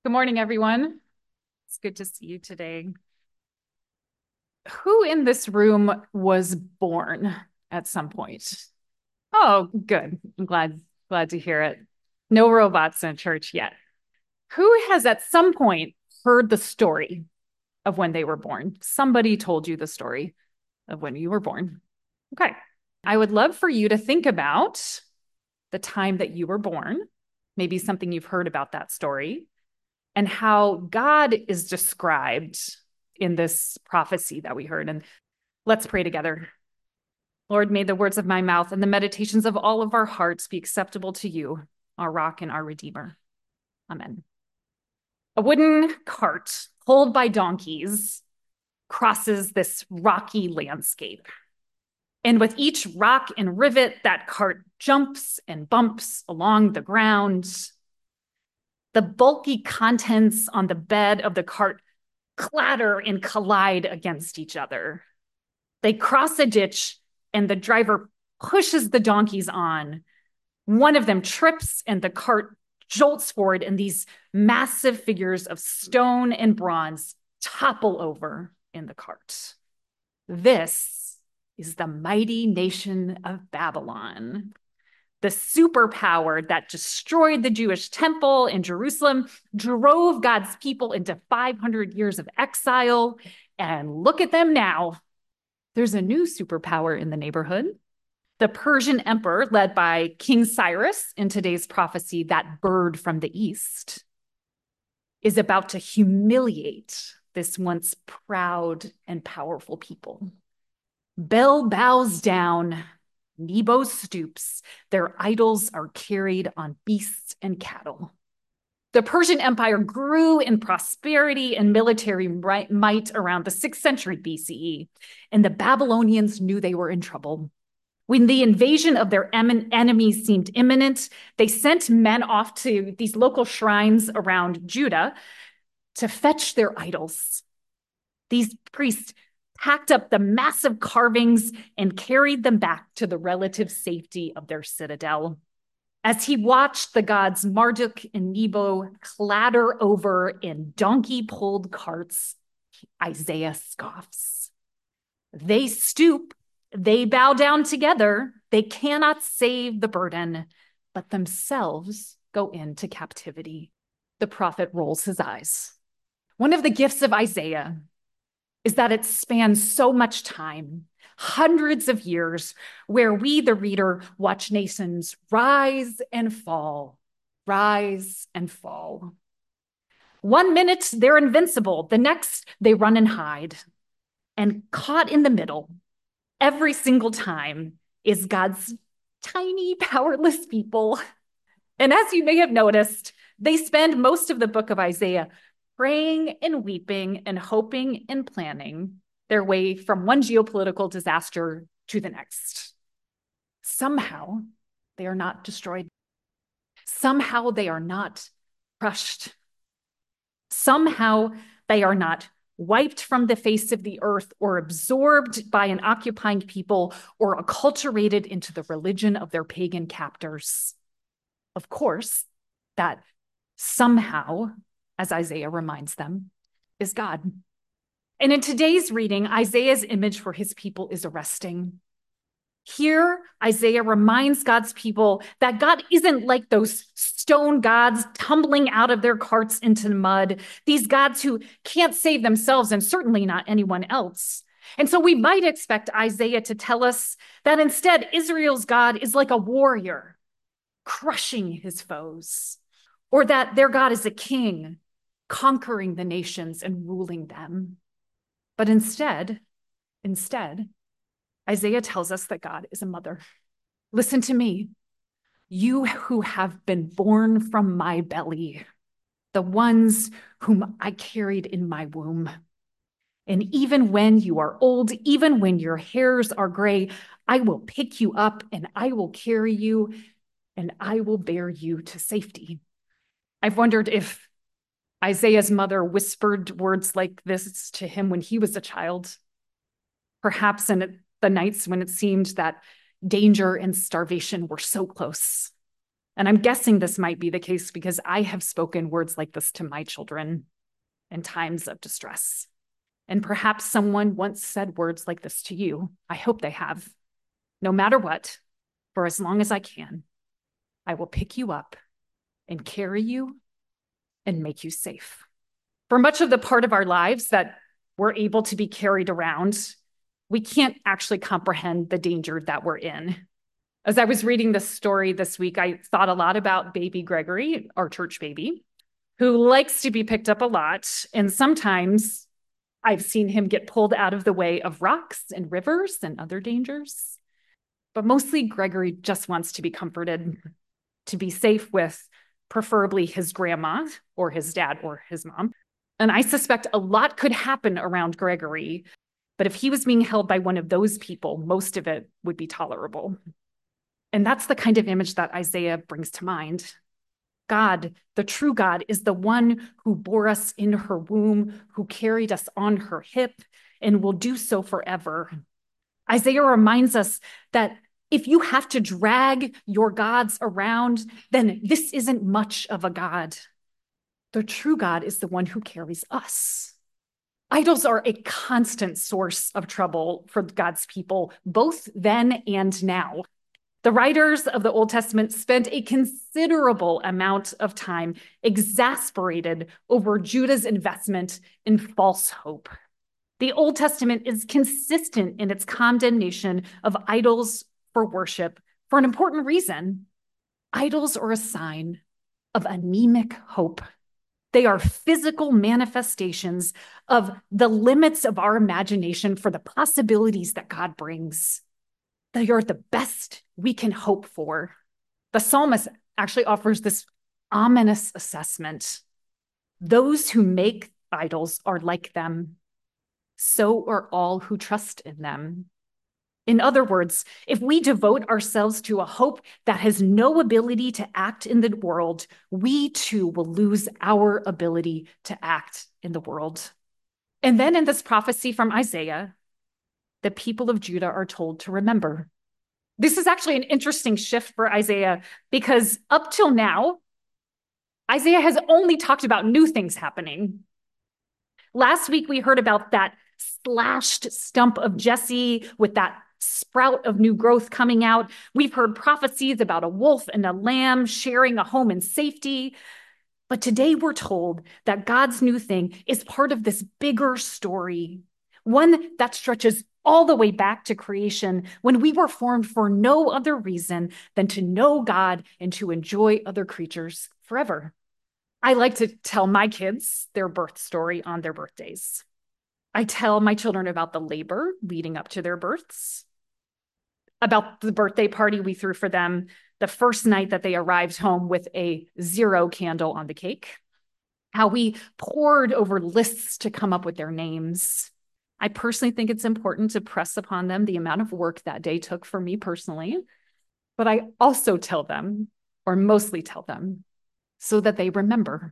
Good morning, everyone. It's good to see you today. Who in this room was born at some point? Oh, good. I'm glad to hear it. No robots in church yet. Who has at some point heard the story of when they were born? Somebody told you the story of when you were born. Okay. I would love for you to think about the time that you were born, maybe something you've heard about that story, and how God is described in this prophecy that we heard. And let's pray together. Lord, may the words of my mouth and the meditations of all of our hearts be acceptable to you, our rock and our redeemer. Amen. A wooden cart pulled by donkeys crosses this rocky landscape. And with each rock and rivet, that cart jumps and bumps along the ground. The bulky contents on the bed of the cart clatter and collide against each other. They cross a ditch, and the driver pushes the donkeys on. One of them trips, and the cart jolts forward, and these massive figures of stone and bronze topple over in the cart. This is the mighty nation of Babylon, the superpower that destroyed the Jewish temple in Jerusalem, drove God's people into 500 years of exile. And look at them now. There's a new superpower in the neighborhood. The Persian emperor, led by King Cyrus in today's prophecy, that bird from the east, is about to humiliate this once proud and powerful people. Bel bows down, Nebo stoops, their idols are carried on beasts and cattle. The Persian Empire grew in prosperity and military might around the 6th century BCE, and the Babylonians knew they were in trouble. When the invasion of their enemies seemed imminent, they sent men off to these local shrines around Judah to fetch their idols. These priests packed up the massive carvings and carried them back to the relative safety of their citadel. As he watched the gods Marduk and Nebo clatter over in donkey-pulled carts, Isaiah scoffs. They stoop, they bow down together. They cannot save the burden, but themselves go into captivity. The prophet rolls his eyes. One of the gifts of Isaiah is that it spans so much time, hundreds of years, where we, the reader, watch nations rise and fall, rise and fall. One minute, they're invincible. The next, they run and hide. And caught in the middle, every single time, is God's tiny, powerless people. And as you may have noticed, they spend most of the book of Isaiah praying and weeping and hoping and planning their way from one geopolitical disaster to the next. Somehow, they are not destroyed. Somehow, they are not crushed. Somehow, they are not wiped from the face of the earth or absorbed by an occupying people or acculturated into the religion of their pagan captors. Of course, that somehow, as Isaiah reminds them, is God. And in today's reading, Isaiah's image for his people is arresting. Here, Isaiah reminds God's people that God isn't like those stone gods tumbling out of their carts into the mud, these gods who can't save themselves and certainly not anyone else. And so we might expect Isaiah to tell us that instead, Israel's God is like a warrior, crushing his foes, or that their God is a king, conquering the nations and ruling them. But instead, Isaiah tells us that God is a mother. Listen to me, you who have been born from my belly, the ones whom I carried in my womb. And even when you are old, even when your hairs are gray, I will pick you up and I will carry you and I will bear you to safety. I've wondered if Isaiah's mother whispered words like this to him when he was a child, perhaps in the nights when it seemed that danger and starvation were so close. And I'm guessing this might be the case because I have spoken words like this to my children in times of distress. And perhaps someone once said words like this to you. I hope they have. No matter what, for as long as I can, I will pick you up and carry you and make you safe. For much of the part of our lives that we're able to be carried around, we can't actually comprehend the danger that we're in. As I was reading this story this week, I thought a lot about baby Gregory, our church baby, who likes to be picked up a lot. And sometimes I've seen him get pulled out of the way of rocks and rivers and other dangers. But mostly Gregory just wants to be comforted, to be safe with preferably his grandma or his dad or his mom. And I suspect a lot could happen around Gregory, but if he was being held by one of those people, most of it would be tolerable. And that's the kind of image that Isaiah brings to mind. God, the true God, is the one who bore us in her womb, who carried us on her hip, and will do so forever. Isaiah reminds us that if you have to drag your gods around, then this isn't much of a God. The true God is the one who carries us. Idols are a constant source of trouble for God's people, both then and now. The writers of the Old Testament spent a considerable amount of time exasperated over Judah's investment in false hope. The Old Testament is consistent in its condemnation of idols for worship for an important reason. Idols are a sign of anemic hope. They are physical manifestations of the limits of our imagination for the possibilities that God brings. They are the best we can hope for. The psalmist actually offers this ominous assessment. Those who make idols are like them. So are all who trust in them. In other words, if we devote ourselves to a hope that has no ability to act in the world, we too will lose our ability to act in the world. And then in this prophecy from Isaiah, the people of Judah are told to remember. This is actually an interesting shift for Isaiah because up till now, Isaiah has only talked about new things happening. Last week, we heard about that slashed stump of Jesse with that sprout of new growth coming out. We've heard prophecies about a wolf and a lamb sharing a home in safety. But today we're told that God's new thing is part of this bigger story, one that stretches all the way back to creation when we were formed for no other reason than to know God and to enjoy other creatures forever. I like to tell my kids their birth story on their birthdays. I tell my children about the labor leading up to their births, about the birthday party we threw for them the first night that they arrived home with a 0 candle on the cake, how we pored over lists to come up with their names. I personally think it's important to press upon them the amount of work that day took for me personally, but I also tell them, or mostly tell them, so that they remember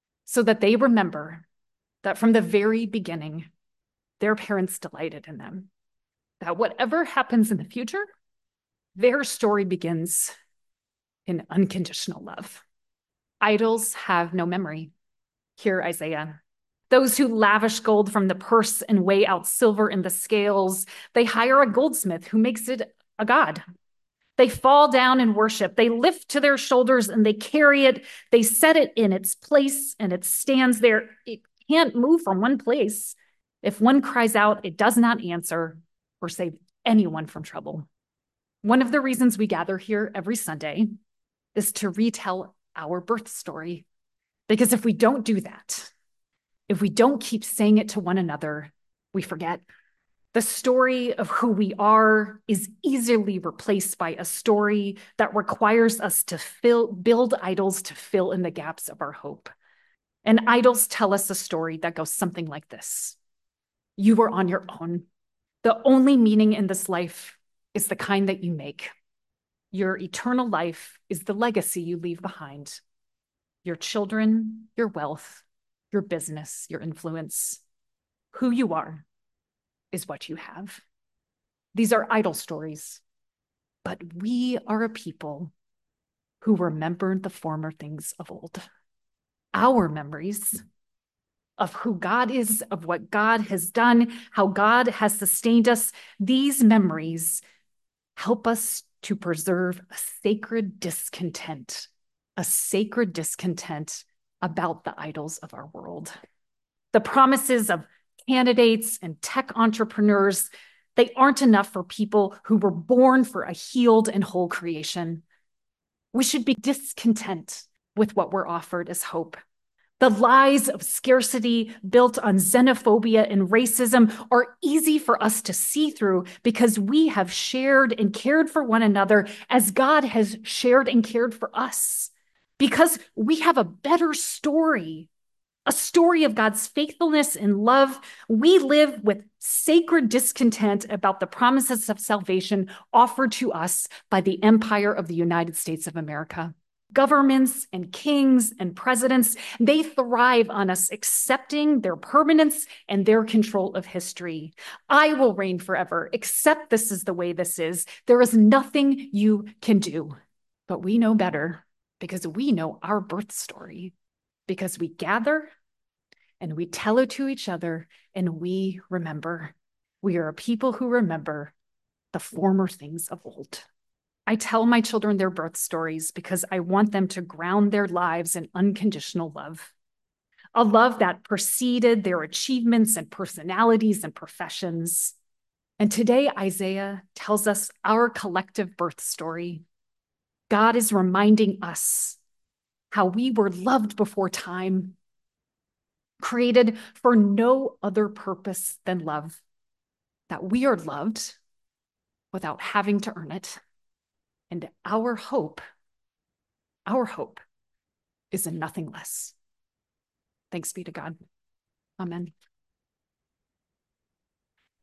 that from the very beginning, their parents delighted in them, that whatever happens in the future, their story begins in unconditional love. Idols have no memory. Hear Isaiah. Those who lavish gold from the purse and weigh out silver in the scales, they hire a goldsmith who makes it a god. They fall down and worship. They lift to their shoulders and they carry it. They set it in its place and it stands there. It can't move from one place. If one cries out, it does not answer or save anyone from trouble. One of the reasons we gather here every Sunday is to retell our birth story. Because if we don't do that, if we don't keep saying it to one another, we forget. The story of who we are is easily replaced by a story that requires us to build idols to fill in the gaps of our hope. And idols tell us a story that goes something like this. You were on your own. The only meaning in this life is the kind that you make. Your eternal life is the legacy you leave behind. Your children, your wealth, your business, your influence. Who you are is what you have. These are idol stories, but we are a people who remember the former things of old. Our memories of who God is, of what God has done, how God has sustained us, these memories help us to preserve a sacred discontent about the idols of our world. The promises of candidates and tech entrepreneurs, they aren't enough for people who were born for a healed and whole creation. We should be discontent with what we're offered as hope. The lies of scarcity built on xenophobia and racism are easy for us to see through because we have shared and cared for one another as God has shared and cared for us. Because we have a better story, a story of God's faithfulness and love. We live with sacred discontent about the promises of salvation offered to us by the Empire of the United States of America. Governments and kings and presidents, they thrive on us accepting their permanence and their control of history. I will reign forever, except this is the way this is. There is nothing you can do. But we know better because we know our birth story, because we gather and we tell it to each other and we remember. We are a people who remember the former things of old. I tell my children their birth stories because I want them to ground their lives in unconditional love, a love that preceded their achievements and personalities and professions. And today, Isaiah tells us our collective birth story. God is reminding us how we were loved before time, created for no other purpose than love, that we are loved without having to earn it. And our hope is in nothing less. Thanks be to God. Amen.